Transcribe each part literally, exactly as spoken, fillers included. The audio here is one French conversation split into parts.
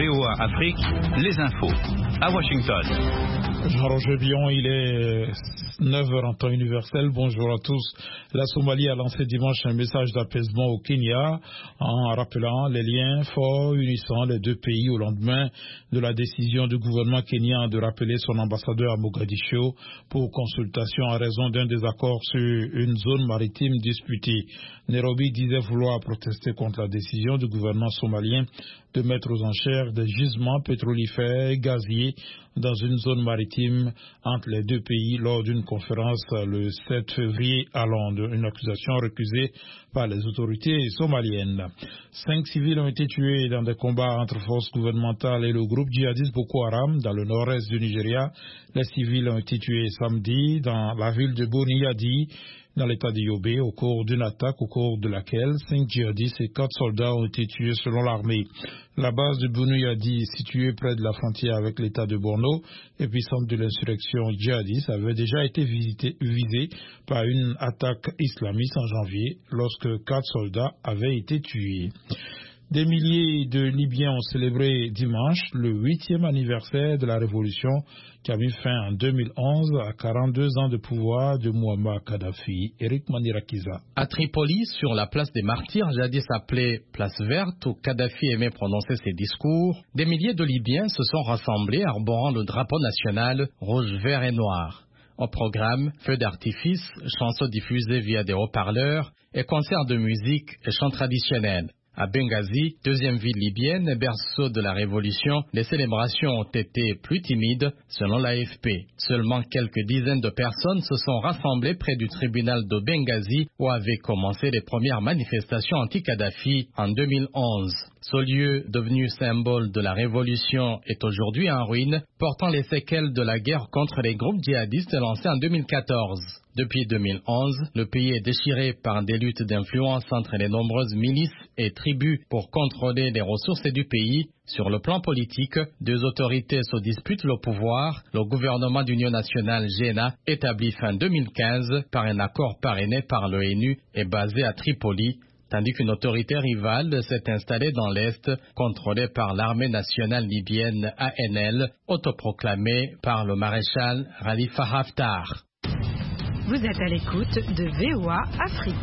V O A Afrique, les infos. À Washington. Jean-Roger Bion, il est neuf heures en temps universel. Bonjour à tous. La Somalie a lancé dimanche un message d'apaisement au Kenya en rappelant les liens forts unissant les deux pays au lendemain de la décision du gouvernement kenyan de rappeler son ambassadeur à Mogadiscio pour consultation en raison d'un désaccord sur une zone maritime disputée. Nairobi disait vouloir protester contre la décision du gouvernement somalien de mettre aux enchères des gisements pétrolifères et gaziers dans une zone maritime entre les deux pays lors d'une conférence le sept février à Londres. Une accusation récusée par les autorités somaliennes. Cinq civils ont été tués dans des combats entre forces gouvernementales et le groupe djihadiste Boko Haram dans le nord-est du Nigeria. Les civils ont été tués samedi dans la ville de Boniyadi, dans l'état de Yobe, au cours d'une attaque au cours de laquelle cinq djihadistes et quatre soldats ont été tués selon l'armée. La base de Boniyadi, située près de la frontière avec l'état de Borno, épicentre de l'insurrection djihadiste, avait déjà été visité, visée par une attaque islamiste en janvier, lorsque quatre soldats avaient été tués. Des milliers de Libyens ont célébré dimanche le huitième anniversaire de la révolution qui a mis fin en deux mille onze à quarante-deux ans de pouvoir de Mouammar Kadhafi. Eric Manirakiza. À Tripoli, sur la place des Martyrs, jadis appelée place verte, où Kadhafi aimait prononcer ses discours, des milliers de Libyens se sont rassemblés arborant le drapeau national rouge, vert et noir. Au programme, feux d'artifice, chansons diffusées via des haut-parleurs et concerts de musique et chants traditionnels. À Benghazi, deuxième ville libyenne, berceau de la révolution, les célébrations ont été plus timides, selon l'A F P. Seulement quelques dizaines de personnes se sont rassemblées près du tribunal de Benghazi où avaient commencé les premières manifestations anti-Kadhafi en deux mille onze. Ce lieu, devenu symbole de la révolution, est aujourd'hui en ruine, portant les séquelles de la guerre contre les groupes djihadistes lancée en deux mille quatorze. Depuis deux mille onze, le pays est déchiré par des luttes d'influence entre les nombreuses milices et tribus pour contrôler les ressources du pays. Sur le plan politique, deux autorités se disputent le pouvoir. Le gouvernement d'union nationale G N A, établi fin deux mille quinze par un accord parrainé par l'ONU, est basé à Tripoli, tandis qu'une autorité rivale s'est installée dans l'Est, contrôlée par l'armée nationale libyenne A N L, autoproclamée par le maréchal Khalifa Haftar. Vous êtes à l'écoute de V O A Afrique.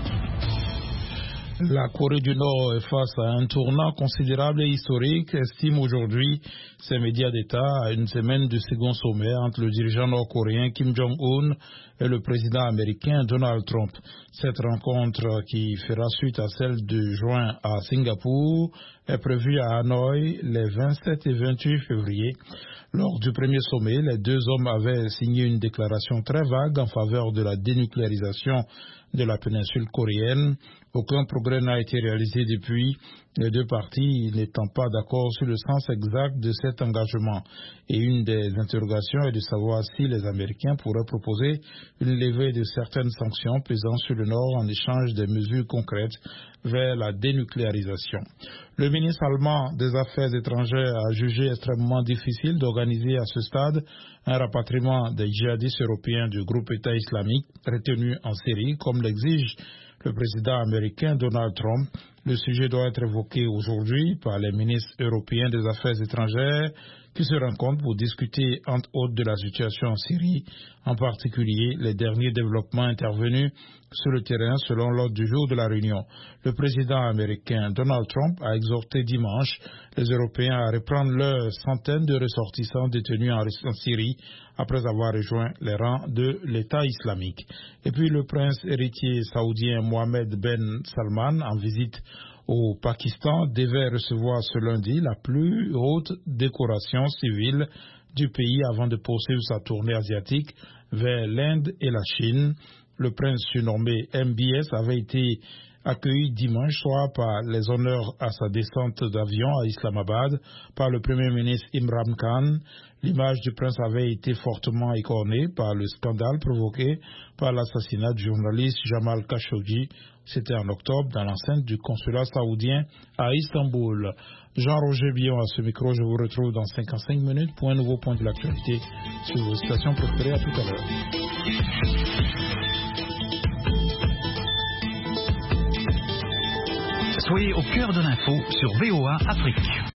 La Corée du Nord est face à un tournant considérable et historique, estime aujourd'hui ses médias d'État à une semaine du second sommet entre le dirigeant nord-coréen Kim Jong-un et le président américain Donald Trump. Cette rencontre, qui fera suite à celle de juin à Singapour, est prévue à Hanoï les vingt-sept et vingt-huit février. Lors du premier sommet, les deux hommes avaient signé une déclaration très vague en faveur de la dénucléarisation de la péninsule coréenne. Aucun progrès n'a été réalisé depuis, les deux parties n'étant pas d'accord sur le sens exact de cet engagement. Et une des interrogations est de savoir si les Américains pourraient proposer une levée de certaines sanctions pesant sur le Nord en échange des mesures concrètes vers la dénucléarisation. Le ministre allemand des Affaires étrangères a jugé extrêmement difficile d'organiser à ce stade un rapatriement des djihadistes européens du groupe État islamique retenus en Syrie, comme l'exige le président américain Donald Trump. Le sujet doit être évoqué aujourd'hui par les ministres européens des Affaires étrangères qui se rencontrent pour discuter entre autres de la situation en Syrie, en particulier les derniers développements intervenus sur le terrain selon l'ordre du jour de la réunion. Le président américain Donald Trump a exhorté dimanche les Européens à reprendre leurs centaines de ressortissants détenus en Syrie après avoir rejoint les rangs de l'État islamique. Et puis le prince héritier saoudien Mohammed Ben Salman, en visite au Pakistan, devait recevoir ce lundi la plus haute décoration civile du pays avant de poursuivre sa tournée asiatique vers l'Inde et la Chine. Le prince surnommé M B S avait été accueilli dimanche soir par les honneurs à sa descente d'avion à Islamabad par le premier ministre Imran Khan. L'image du prince avait été fortement écornée par le scandale provoqué par l'assassinat du journaliste Jamal Khashoggi. C'était en octobre dans l'enceinte du consulat saoudien à Istanbul. Jean-Roger Bion à ce micro. Je vous retrouve dans cinquante-cinq minutes pour un nouveau point de l'actualité sur vos stations préférées. À tout à l'heure. Soyez au cœur de l'info sur V O A Afrique.